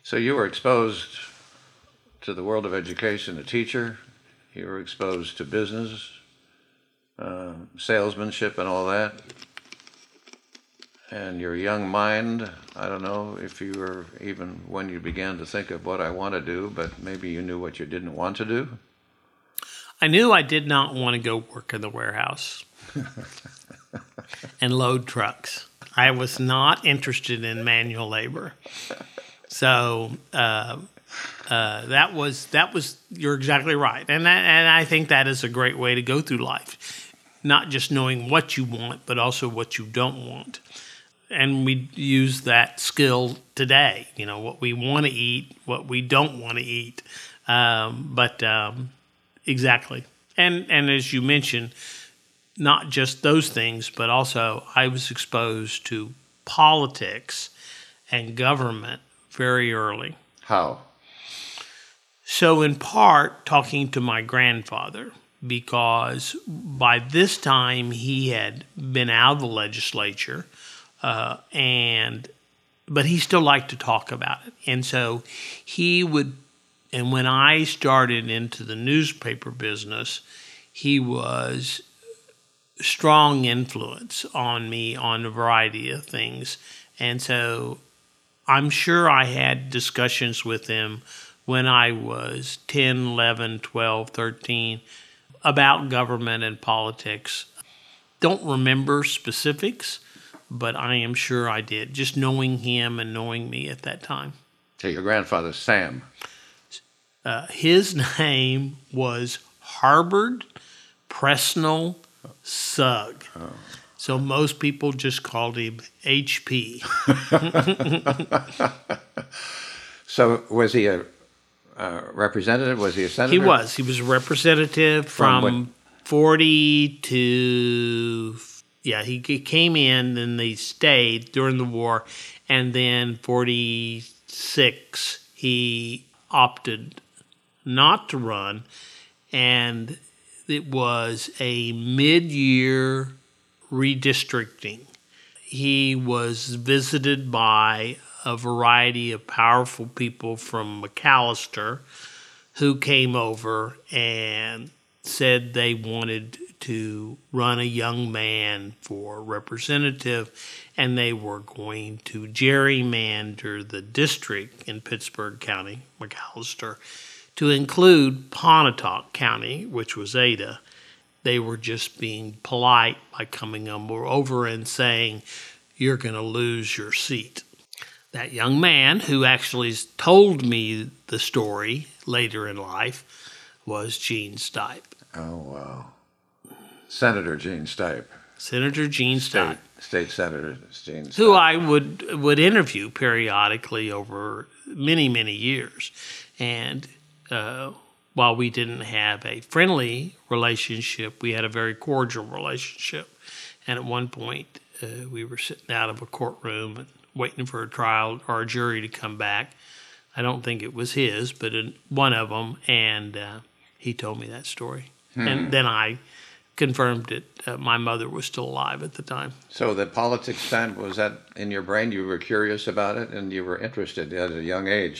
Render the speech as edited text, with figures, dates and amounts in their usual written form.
So you were exposed to the world of education, a teacher. You were exposed to business, salesmanship, and all that. And your young mind, I don't know if you were even when you began to think of what I want to do, but maybe you knew what you didn't want to do. I knew I did not want to go work in the warehouse and load trucks. I was not interested in manual labor. So that was you're exactly right, and I think that is a great way to go through life, not just knowing what you want, but also what you don't want. And we use that skill today. You know, what we want to eat, what we don't want to eat, exactly. And as you mentioned, not just those things, but also I was exposed to politics and government very early. How? So in part, talking to my grandfather, because by this time he had been out of the legislature, but he still liked to talk about it. And so he would, and when I started into the newspaper business, he was a strong influence on me on a variety of things. And so I'm sure I had discussions with him when I was 10, 11, 12, 13 about government and politics. Don't remember specifics, but I am sure I did, just knowing him and knowing me at that time. Okay, your grandfather, Sam. His name was Harbord Presnell Sugg. Oh. So most people just called him HP. So was he a representative? Was he a senator? He was. He was a representative from 40 to... Yeah, he came in and they stayed during the war. And then 46, he opted not to run. And it was a mid-year redistricting. He was visited by a variety of powerful people from McAllister who came over and said they wanted to run a young man for representative, and they were going to gerrymander the district in Pittsburgh County, McAllister, to include Pontotoc County, which was Ada. They were just being polite by coming over and saying, you're going to lose your seat. That young man, who actually told me the story later in life, was Gene Stipe. Oh, wow. Senator Gene Stipe. Senator Gene Stipe. State Senator Gene Stipe. Who I would interview periodically over many, many years. And while we didn't have a friendly relationship, we had a very cordial relationship. And at one point, we were sitting out of a courtroom and waiting for a trial or a jury to come back. I don't think it was his, but one of them. And he told me that story. And then I confirmed it. My mother was still alive at the time. So the politics then, was that in your brain? You were curious about it and you were interested at a young age?